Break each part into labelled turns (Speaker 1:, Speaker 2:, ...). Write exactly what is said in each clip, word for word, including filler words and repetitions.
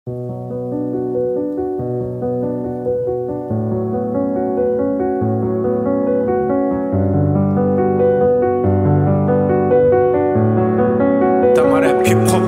Speaker 1: Damar hep hip hop.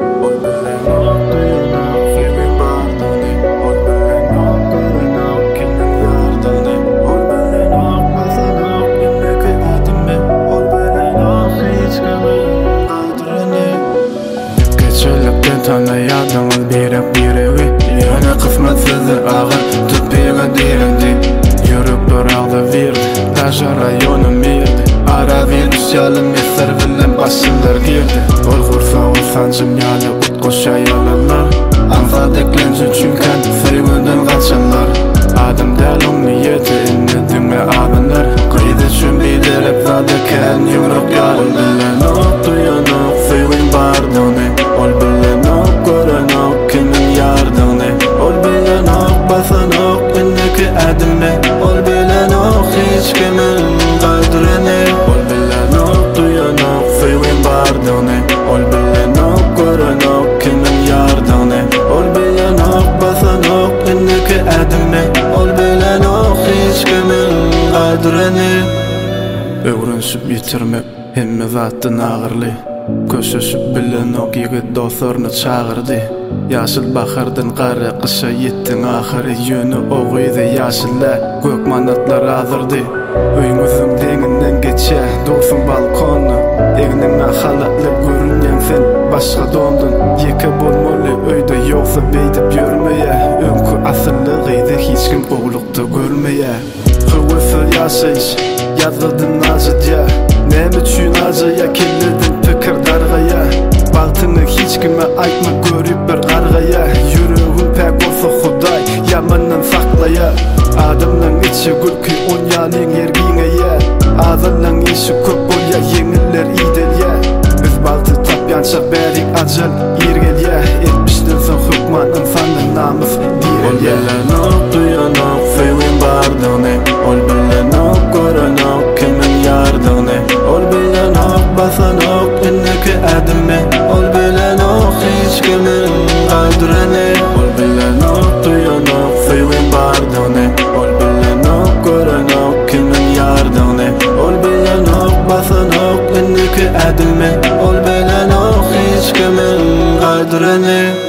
Speaker 2: Tanıyadım birek birevi Yana kısmetsizdir ağır Tut bir dirindi Yürüp durağda verdi Taşa rayonum mirdi Ara vermiş yalın Mesler bilen başınlar girdi Ol kursa ol sancım yalı Ut koşa yalanlar Ansa deklenci çünken Sevgünden kaçanlar Adım del on niyeti İnnedin ve abinler Kıydı çün bildirip Zade ken yumruk yarın Bilen ok duyanok Sevgün bardone Ol bilen ok Görenok kimin yardığını Ol bilen ok Basanok inneki adime Ol bilen ok Hiç kimin kaydırını Ol bilen ok duyanok Sevgün bardone Ol bilen ok Görenok kimin yardığını Ol bilen ok Basanok inneki adime Ol bilen ok Hiç kimin kaydırını Öğrenşip yitirmek Hemme zattın ağırlı Köşeşip bilen ok yigit dostlarını çağırdı Yaşıl bakardan qara kışa yettin ahırı Yönü oğuydu yaşılla Gök manatlar azırdı Öýüňizin deňinden geçe Dursun balkonu Egniňe halatly görünýän sen Başga dondun Yeke bolmaly öýde ýoksa beýdip ýörmeýe Öňkü asyllygydy hiç kim oglukda görmeýe Hıwysy ýaşaýyş Ýazgydyn ajydja Näme üçin ajaýa kelledin pikir dargaýa Bagtyňy hiç kime aýtma görüp bir gargaýa Ýüregim pek bolsa Hudaý ýamandan saklaýa Adamlaň içi gülki on ýalyň ýergiňe Azallaň işi köp bolýa ýeňiller idelýa Biz bagty tapýança berik ajal ýergelýa Etmişden soň hukman insanyň namys direlýa Ol bilen ok duýanok sevgin bardygyny Ol bilen ok görenok kimin yardığını Ol bilen ok basanok inneki adime Ol bilen ok hiç kimin kaydırını Ol bilen ok duyanok sevgin bardygyny Ol bilen ok görenok kimin yardığını Ol bilen ok basanok inneki adime Ol bilen ok hiç kimin kaydırını